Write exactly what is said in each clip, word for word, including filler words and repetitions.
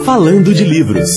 Falando de Livros.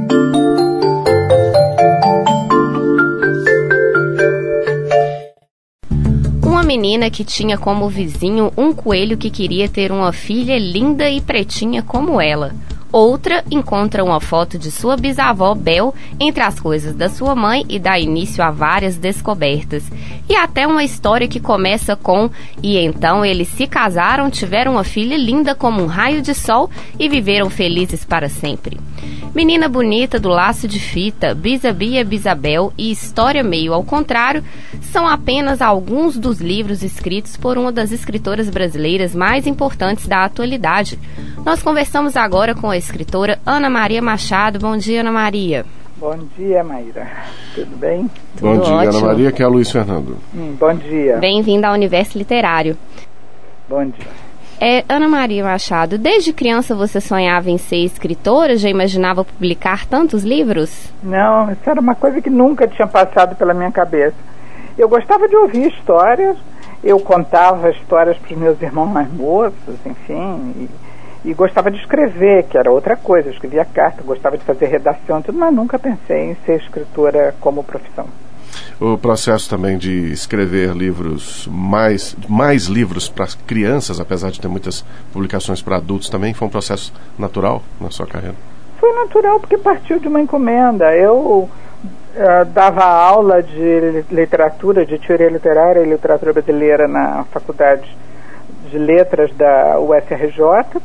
Uma menina que tinha como vizinho um coelho que queria ter uma filha linda e pretinha como ela. Outra encontra uma foto de sua bisavó Bel entre as coisas da sua mãe e dá início a várias descobertas. E até uma história que começa com: e então eles se casaram, tiveram uma filha linda como um raio de sol e viveram felizes para sempre. Menina Bonita do Laço de Fita, Bisabia Bisabel e História Meio ao Contrário são apenas alguns dos livros escritos por uma das escritoras brasileiras mais importantes da atualidade. Nós conversamos agora com a escritora Ana Maria Machado. Bom dia, Ana Maria. Bom dia, Maíra. Tudo bem? Bom Tudo dia, ótimo. Ana Maria, que é a Luiz Fernando. Hum, bom dia. Bem-vinda ao Universo Literário. Bom dia. É, Ana Maria Machado, desde criança você sonhava em ser escritora? Já imaginava publicar tantos livros? Não, isso era uma coisa que nunca tinha passado pela minha cabeça. Eu gostava de ouvir histórias, eu contava histórias para os meus irmãos mais moços, enfim, e, e gostava de escrever, que era outra coisa. Eu escrevia carta, gostava de fazer redação, tudo, mas nunca pensei em ser escritora como profissão. O processo também de escrever livros, mais, mais livros para crianças, apesar de ter muitas publicações para adultos também, foi um processo natural na sua carreira? Foi natural porque partiu de uma encomenda. Eu uh, dava aula de literatura, de teoria literária e literatura brasileira na Faculdade de Letras da U F R J,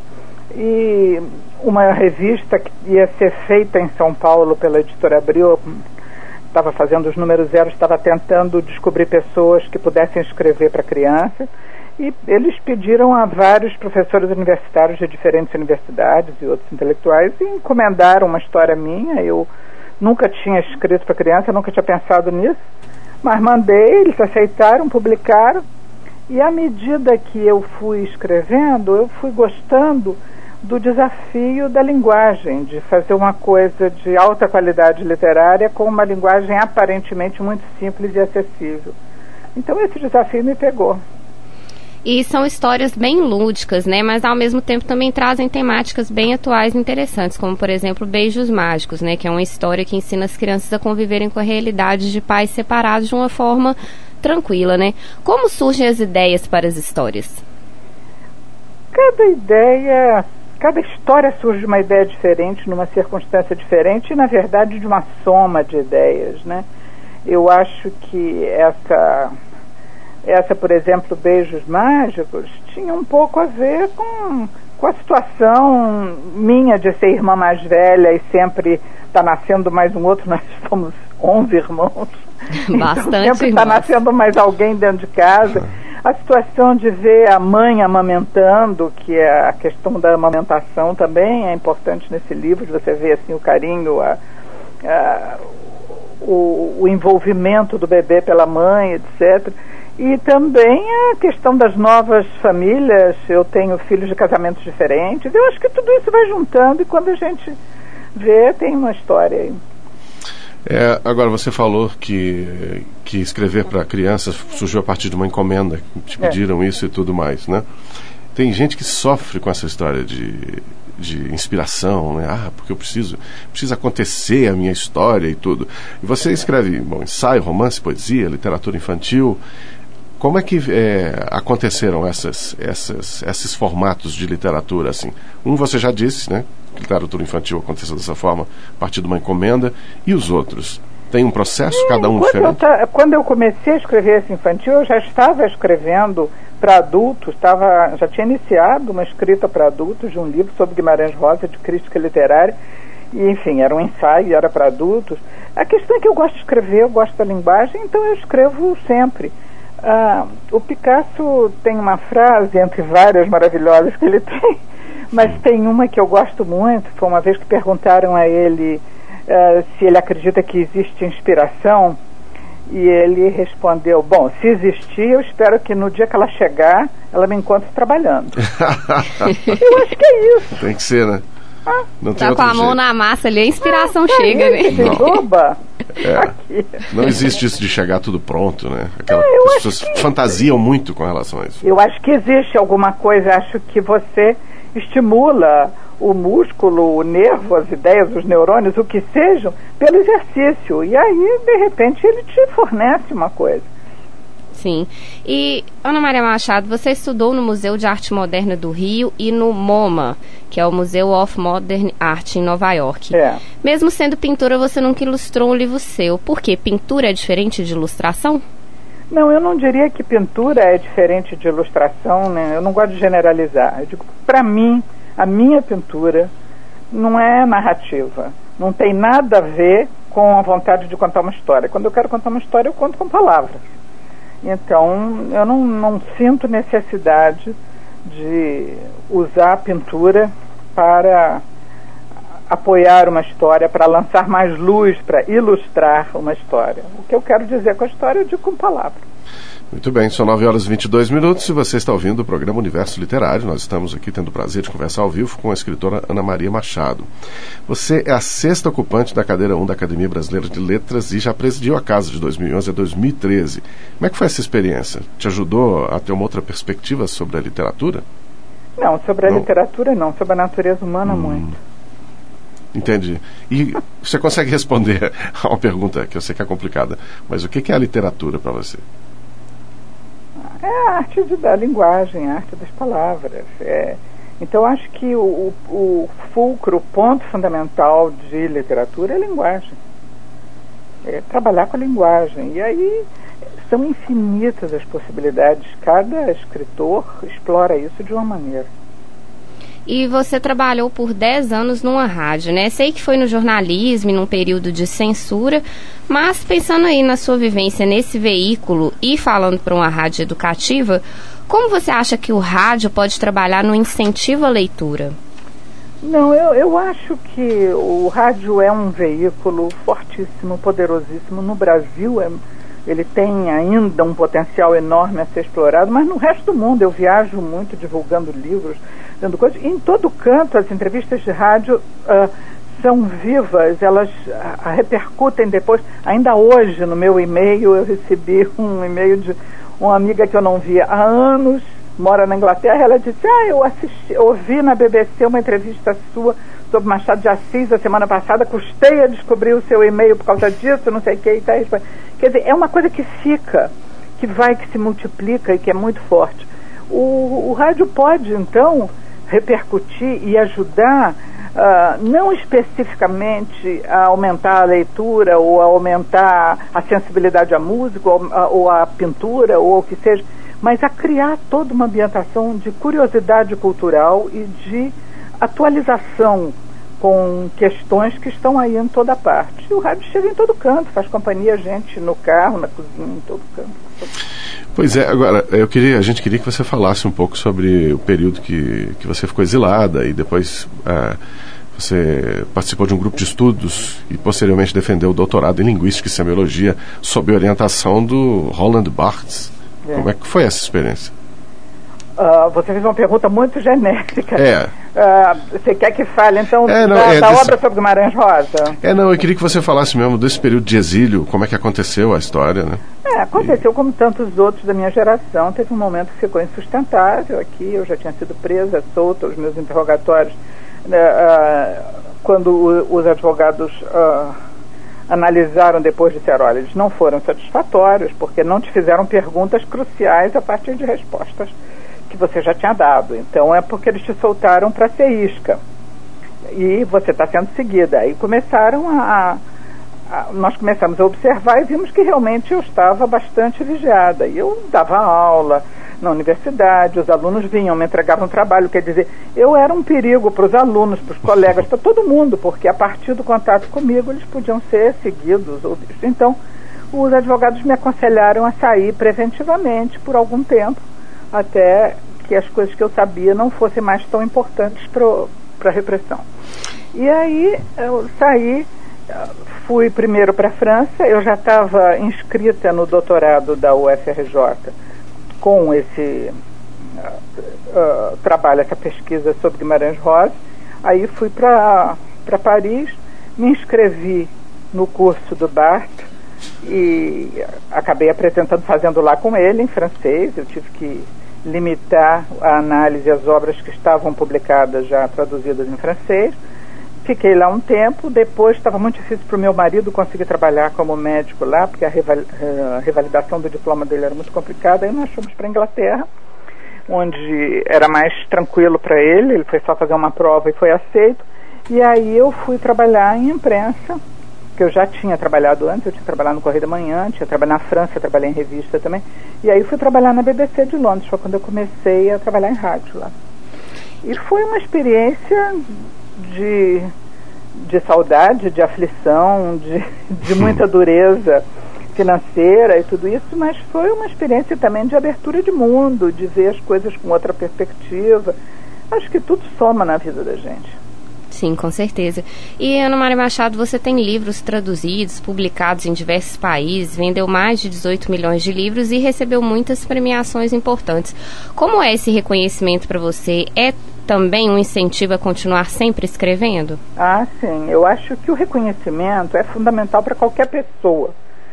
e uma revista que ia ser feita em São Paulo pela Editora Abril, estava fazendo os números zero, estava tentando descobrir pessoas que pudessem escrever para criança, e eles pediram a vários professores universitários de diferentes universidades e outros intelectuais e encomendaram uma história minha. Eu nunca tinha escrito para criança, nunca tinha pensado nisso, mas mandei, eles aceitaram, publicaram, e à medida que eu fui escrevendo, eu fui gostando do desafio da linguagem, de fazer uma coisa de alta qualidade literária com uma linguagem aparentemente muito simples e acessível. Então esse desafio me pegou. E são histórias bem lúdicas, né? Mas ao mesmo tempo também trazem temáticas bem atuais e interessantes, como por exemplo Beijos Mágicos, né? Que é uma história que ensina as crianças a conviverem com a realidade de pais separados de uma forma tranquila, né? Como surgem as ideias para as histórias? Cada ideia... Cada história surge de uma ideia diferente, numa circunstância diferente, e, na verdade, de uma soma de ideias, né? Eu acho que essa, essa, por exemplo, Beijos Mágicos, tinha um pouco a ver com, com a situação minha de ser irmã mais velha e sempre está nascendo mais um outro. Nós somos onze irmãos. Bastante, então, sempre está nascendo mais alguém dentro de casa. A situação de ver a mãe amamentando, que é a questão da amamentação também é importante nesse livro, de você ver assim, o carinho, a, a, o, o envolvimento do bebê pela mãe, etcétera. E também a questão das novas famílias. Eu tenho filhos de casamentos diferentes. Eu acho que tudo isso vai juntando e quando a gente vê, tem uma história aí. É, agora, você falou que, que escrever para crianças surgiu a partir de uma encomenda, te pediram é. isso e tudo mais, né? Tem gente que sofre com essa história de, de inspiração, né? Ah, porque eu preciso, precisa acontecer a minha história e tudo. E você escreve, bom, ensaio, romance, poesia, literatura infantil. Como é que é, aconteceram essas, essas, esses formatos de literatura, assim? Um, você já disse, né? Literatura infantil aconteceu dessa forma, a partir de uma encomenda. E os outros? Tem um processo, hum, cada um quando diferente? Eu ta, quando eu comecei a escrever esse infantil, eu já estava escrevendo para adultos, estava, já tinha iniciado uma escrita para adultos de um livro sobre Guimarães Rosa, de crítica literária. E, enfim, era um ensaio, era para adultos. A questão é que eu gosto de escrever, eu gosto da linguagem, então eu escrevo sempre. Ah, o Picasso tem uma frase, entre várias maravilhosas que ele tem, mas tem uma que eu gosto muito. Foi uma vez que perguntaram a ele uh, se ele acredita que existe inspiração, e ele respondeu: bom, se existir, eu espero que no dia que ela chegar, ela me encontre trabalhando. Eu acho que é isso. Tem que ser, né? Ah, não tem tá com a mão jeito. na massa ali, a inspiração ah, chega, é, né? Oba! É, não existe isso de chegar tudo pronto, né? Aquela, é, as pessoas que... fantasiam muito com relação a isso. Eu acho que existe alguma coisa, acho que você estimula o músculo, o nervo, as ideias, os neurônios, o que sejam, pelo exercício. E aí, de repente, ele te fornece uma coisa. Sim. E, Ana Maria Machado, você estudou no Museu de Arte Moderna do Rio e no MoMA, que é o Museu of Modern Art em Nova York. É. Mesmo sendo pintora, você nunca ilustrou um livro seu. Por quê? Pintura é diferente de ilustração? Não, eu não diria que pintura é diferente de ilustração, né? Eu não gosto de generalizar. Eu digo, para mim, a minha pintura não é narrativa. Não tem nada a ver com a vontade de contar uma história. Quando eu quero contar uma história, eu conto com palavras. Então, eu não, não sinto necessidade de usar a pintura para apoiar uma história, para lançar mais luz, para ilustrar uma história. O que eu quero dizer com a história, eu digo com palavras. Muito bem, são nove horas e vinte e dois minutos e você está ouvindo o programa Universo Literário. Nós estamos aqui tendo o prazer de conversar ao vivo com a escritora Ana Maria Machado. Você é a sexta ocupante da cadeira um da Academia Brasileira de Letras e já presidiu a casa de dois mil e onze a dois mil e treze. Como é que foi essa experiência? Te ajudou a ter uma outra perspectiva sobre a literatura? Não, sobre a não? literatura não, sobre a natureza humana hum. muito. Entendi. E você consegue responder a uma pergunta que eu sei que é complicada, mas o que é a literatura para você? É a arte de, da linguagem, a arte das palavras. É, então, acho que o, o fulcro, o ponto fundamental de literatura é a linguagem. É trabalhar com a linguagem. E aí são infinitas as possibilidades. Cada escritor explora isso de uma maneira. E você trabalhou por dez anos numa rádio, né? Sei que foi no jornalismo e num período de censura, mas pensando aí na sua vivência nesse veículo e falando para uma rádio educativa, como você acha que o rádio pode trabalhar no incentivo à leitura? Não, eu, eu acho que o rádio é um veículo fortíssimo, poderosíssimo. No Brasil, é, ele tem ainda um potencial enorme a ser explorado, mas no resto do mundo eu viajo muito divulgando livros, dando coisas. Em todo canto, as entrevistas de rádio uh, são vivas, elas uh, repercutem depois. Ainda hoje, no meu e-mail, eu recebi um e-mail de uma amiga que eu não via há anos, mora na Inglaterra. Ela disse, ah, eu assisti, ouvi na B B C uma entrevista sua sobre Machado de Assis a semana passada, custei a descobrir o seu e-mail por causa disso, não sei o que e tal. Quer dizer, é uma coisa que fica, que vai, que se multiplica e que é muito forte. O, o rádio pode, então, repercutir e ajudar, uh, não especificamente a aumentar a leitura ou a aumentar a sensibilidade à música ou a, ou a pintura ou o que seja, mas a criar toda uma ambientação de curiosidade cultural e de atualização com questões que estão aí em toda parte. E o rádio chega em todo canto, faz companhia a gente no carro, na cozinha, em todo canto. Pois é, agora, eu queria, a gente queria que você falasse um pouco sobre o período que, que você ficou exilada e depois uh, você participou de um grupo de estudos e posteriormente defendeu o doutorado em Linguística e Semiologia sob orientação do Roland Barthes. É. Como é que foi essa experiência? Uh, você fez uma pergunta muito genérica. É. Uh, você quer que fale, então, é, não, da, é, da desse... obra sobre Guimarães Rosa? É, não, eu queria que você falasse mesmo desse período de exílio, como é que aconteceu a história, né? É, aconteceu e... como tantos outros da minha geração. Teve um momento que ficou insustentável aqui, eu já tinha sido presa, solta, os meus interrogatórios, né, uh, quando o, os advogados uh, analisaram depois, disseram, olha, eles não foram satisfatórios, porque não te fizeram perguntas cruciais a partir de respostas que você já tinha dado. Então é porque eles te soltaram para ser isca e você está sendo seguida. Aí começaram a, a nós começamos a observar e vimos que realmente eu estava bastante vigiada. E eu dava aula na universidade, os alunos vinham, me entregavam trabalho, quer dizer, eu era um perigo para os alunos, para os colegas, para todo mundo, porque a partir do contato comigo eles podiam ser seguidos ou vistos. Então os advogados me aconselharam a sair preventivamente por algum tempo, até que as coisas que eu sabia não fossem mais tão importantes para a repressão. E aí eu saí, fui primeiro para a França, eu já estava inscrita no doutorado da U F R J com esse uh, uh, trabalho, essa pesquisa sobre Guimarães Rosa. Aí fui para para Paris, me inscrevi no curso do Barthes e acabei apresentando, fazendo lá com ele em francês. Eu tive que limitar a análise às obras que estavam publicadas, já traduzidas em francês. Fiquei lá um tempo, depois estava muito difícil para o meu marido conseguir trabalhar como médico lá, porque a, reval, a revalidação do diploma dele era muito complicada, aí nós fomos para a Inglaterra, onde era mais tranquilo para ele, ele foi só fazer uma prova e foi aceito, e aí eu fui trabalhar em imprensa, que eu já tinha trabalhado antes, eu tinha trabalhado no Correio da Manhã, tinha trabalhado na França, trabalhei em revista também, e aí fui trabalhar na B B C de Londres, foi quando eu comecei a trabalhar em rádio lá. E foi uma experiência de, de saudade, de aflição, de, de muita dureza financeira e tudo isso, mas foi uma experiência também de abertura de mundo, de ver as coisas com outra perspectiva. Acho que tudo soma na vida da gente. Sim, com certeza. E, Ana Maria Machado, você tem livros traduzidos, publicados em diversos países, vendeu mais de dezoito milhões de livros e recebeu muitas premiações importantes. Como é esse reconhecimento para você? É também um incentivo a continuar sempre escrevendo? Ah, sim. Eu acho que o reconhecimento é fundamental para qualquer pessoa.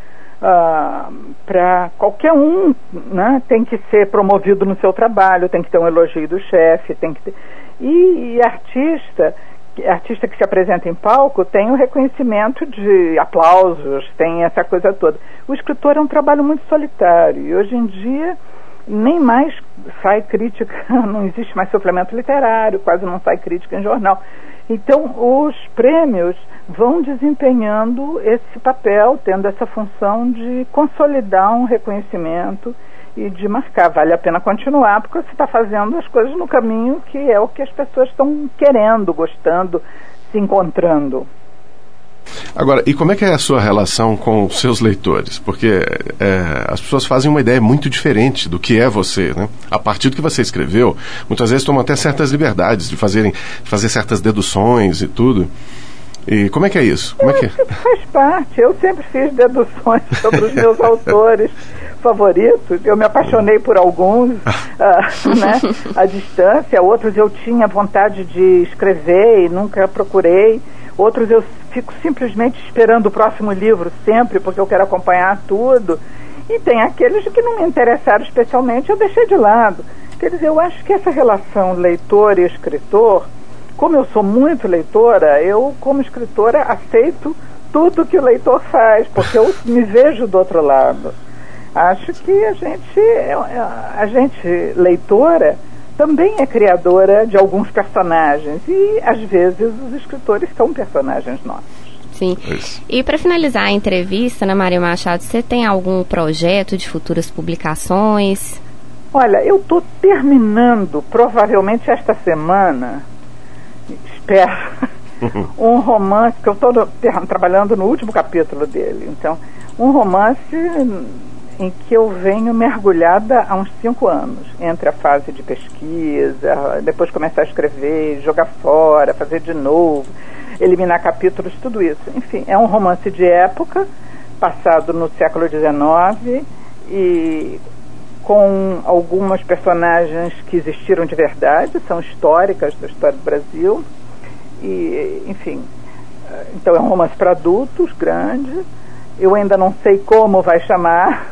Uh, para qualquer um, né? Tem que ser promovido no seu trabalho, tem que ter um elogio do chefe, tem que ter... E, e artista... artista que se apresenta em palco tem o reconhecimento de aplausos, tem essa coisa toda. O escritor é um trabalho muito solitário e hoje em dia nem mais sai crítica, não existe mais suplemento literário, quase não sai crítica em jornal. Então os prêmios vão desempenhando esse papel, tendo essa função de consolidar um reconhecimento e de marcar. Vale a pena continuar, porque você está fazendo as coisas no caminho que é o que as pessoas estão querendo, gostando, se encontrando. Agora, e como é que é a sua relação com os seus leitores? Porque é, as pessoas fazem uma ideia muito diferente do que é você, né? A partir do que você escreveu, muitas vezes tomam até certas liberdades de fazerem, fazer certas deduções e tudo. E como é que é isso? Como é que... Isso faz parte. Eu sempre fiz deduções sobre os meus autores favoritos. Eu me apaixonei por alguns, uh, né, à distância. Outros eu tinha vontade de escrever e nunca procurei. Outros eu fico simplesmente esperando o próximo livro sempre, porque eu quero acompanhar tudo. E tem aqueles que não me interessaram especialmente, eu deixei de lado. Quer dizer, eu acho que essa relação leitor e escritor, como eu sou muito leitora, eu, como escritora, aceito tudo que o leitor faz, porque eu me vejo do outro lado. Acho que a gente, a gente leitora, também é criadora de alguns personagens. E, às vezes, os escritores são personagens nossos. Sim. Isso. E para finalizar a entrevista, Ana Maria Machado, você tem algum projeto de futuras publicações? Olha, eu estou terminando, provavelmente esta semana, espero, um romance, que eu estou trabalhando no último capítulo dele. Então, um romance em que eu venho mergulhada há uns cinco anos, entre a fase de pesquisa, depois começar a escrever, jogar fora, fazer de novo, eliminar capítulos, tudo isso. Enfim, é um romance de época, passado no século dezenove, e com algumas personagens que existiram de verdade, são históricas da história do Brasil, e, enfim, então é um romance para adultos, grande. Eu ainda não sei como vai chamar.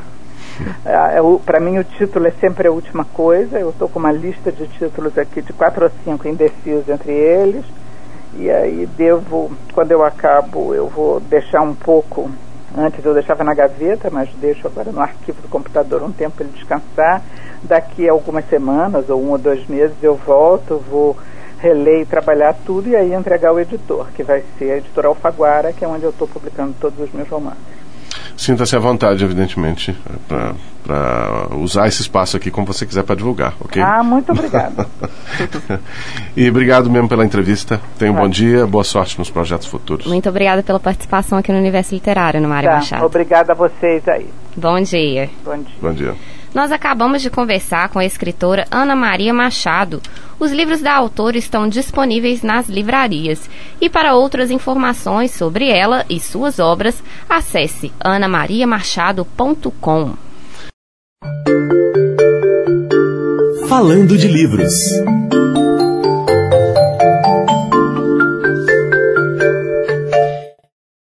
Para mim o título é sempre a última coisa. Eu estou com uma lista de títulos aqui de quatro ou cinco indecisos entre eles, e aí devo, quando eu acabo, eu vou deixar um pouco. Antes eu deixava na gaveta, mas deixo agora no arquivo do computador um tempo para ele descansar. Daqui a algumas semanas ou um ou dois meses eu volto, vou reler e trabalhar tudo, e aí entregar ao editor, que vai ser a editora Alfaguara, que é onde eu estou publicando todos os meus romances. Sinta-se à vontade, evidentemente, para usar esse espaço aqui como você quiser para divulgar, ok? Ah, muito obrigada. E obrigado mesmo pela entrevista. Tenha um bom dia, boa sorte nos projetos futuros. Muito obrigada pela participação aqui no Universo Literário, Ana Maria tá, Machado. Obrigada a vocês aí. Bom dia. Bom dia. Bom dia. Nós acabamos de conversar com a escritora Ana Maria Machado. Os livros da autora estão disponíveis nas livrarias. E para outras informações sobre ela e suas obras, acesse ana maria machado ponto com. Falando de livros.